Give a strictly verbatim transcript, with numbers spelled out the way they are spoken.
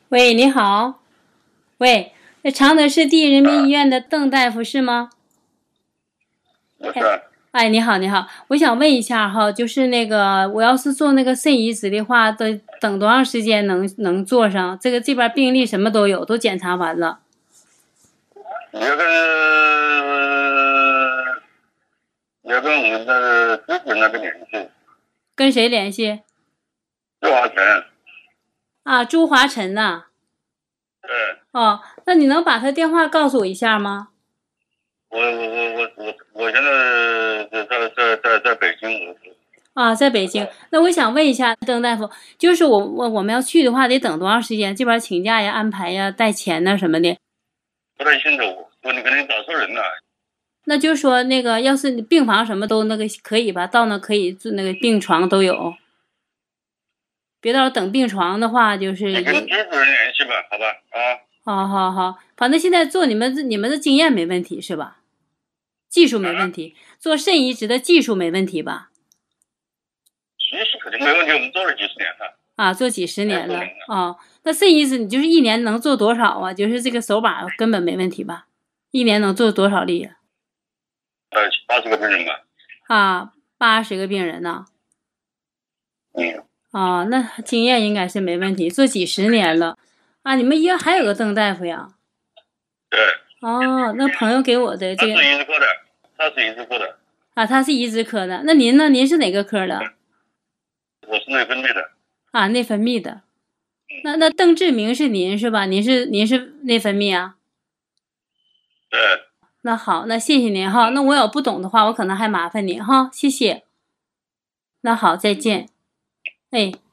喂，你好。喂，那常德市第一人民医院的邓大夫是吗？ 我是。 哎，你好，你好，我想问一下哈，就是那个我要是做那个肾移植的话，得等多长时间能能做上？这个这边病历什么都有，都检查完了。 你要跟你要跟我们的咨询那边联系。 跟谁联系？ 周华全。 啊，朱华晨呐、 对。 哦，那你能把他电话告诉我一下吗？ 我我我我我我现在在在在在在北京。我啊，在北京。那我想问一下邓大夫，就是我我我们要去的话，得等多长时间？这边请假呀、安排呀、带钱呐什么的。 不太清楚，说你可能找错人了。 那就是说，那个要是你病房什么都那个可以吧？到那可以住那个病床都有，别到时候等病床的话，就是你跟主任联系吧，好吧？啊。 好好好，反正现在做你们你们的经验没问题是吧？技术没问题，做肾移植的技术没问题吧？ 技术肯定没问题，我们做了几十年了。 啊，做几十年了哦。那肾移植你就是一年能做多少啊？就是这个手把根本没问题吧？一年能做多少例啊？ 呃，八十个病人吧。 啊，八十个病人呢、 嗯。 哦，那经验应该是没问题，做几十年了。啊，你们医院还有个邓大夫呀？ 对。 哦，那朋友给我的他是这个移植科的，他是移植科的。 啊，他是移植科的。那您呢？您是哪个科的？ 我是内分泌的。 啊，内分泌的。那那邓志明是您是吧？您是您是内分泌啊？ 对。 那好，那谢谢您哈。那我有不懂的话，我可能还麻烦您哈，谢谢。那好，再见。哎。